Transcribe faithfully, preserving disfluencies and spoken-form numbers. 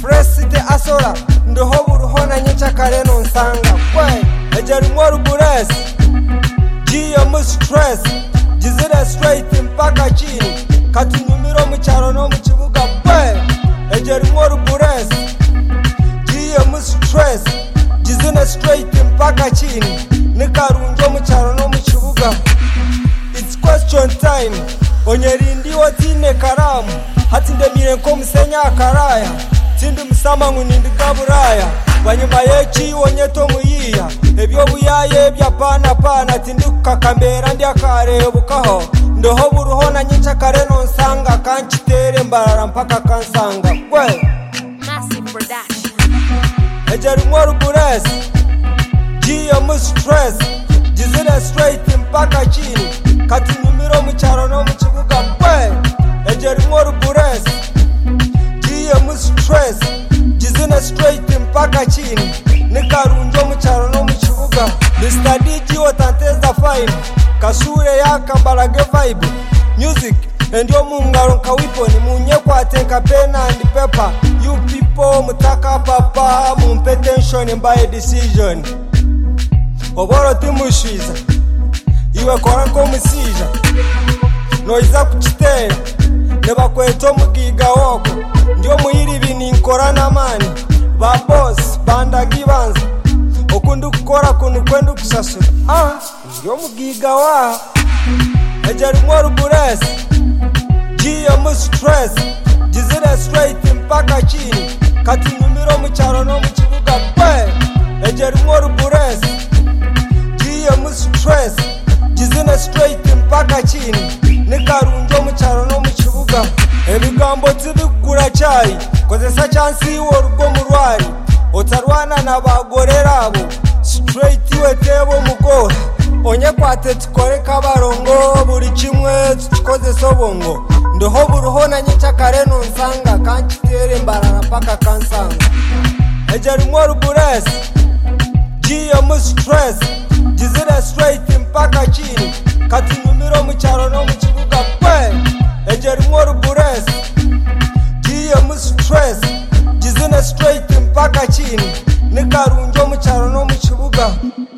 Fresite asora ndoho buruhona nyica kare no nsanga kwe ejeri mworu buresi giye mu stress gizira straight mpaka chini katunyumiro mu cyaro no mu kibuga kwe ejeri mworu buresi giye mu stress gizina straight mpaka chini nikarunjo mu cyaro no mu kibuga. It's question time onyerindi watine karamu hati ndemire nko musenya akaraya tindi musama ngunindi gaburaya banyuma yeki wonyeto muyiya ebyo buyaye bya pana pana tindi kukakambera ndi akarebukaho ndoho buruhona nyica kare no nsanga kanchitere mbarara mpaka kansanga kwe Massive production ejeri mworu buresi giye mu stress gizira straight mpaka chini katunyumiro mu cyaro no mu kibuga kwe ejeri mworu buresi giye mu stress gizina straight mpaka chini nikarunjo mu cyaro no mu kibuga. Mister D J watanteza fine kasure yakabarage vibe music endio mungaro nkawiponi munye kwatenka pen and paper you people mutaka papa mumpe tension by decision oboro timushiza iwe kora ko musija noiza kuchitera neba kweto mugiga woko ndio muhiri bini nkora namani ba boss bandagi banza okundu kukora kunu kwendu kusasura ah ndio mugiga wa ejeri mworu buresi giye mu stress gizira straight mpaka chini katunyumiro mu cyaro no mu kibuga kwe ejeri mworu buresi giye mu stress gizina straight mpaka chini nikarunjo mu cyaro no mu kibuga. Ebigambo tibikura cyayi kozesa chansi worugo murwari otarwana nabagorerabo straight wetebo mugora onye kwate tukore kabarongo buri kimwe tukoze sobongo ndoho buruhona nyica kare no nsanga kanchitere mbarara paka kansanga ejeri mworu buresi giye mu stress gizira straight mpaka chini katunyumiro mu cyaro no mu kibuga kwe ejeri mworu buresi giye mu stress gizina straight mpaka chini nikarunjo mu cyaro no mu kibuga.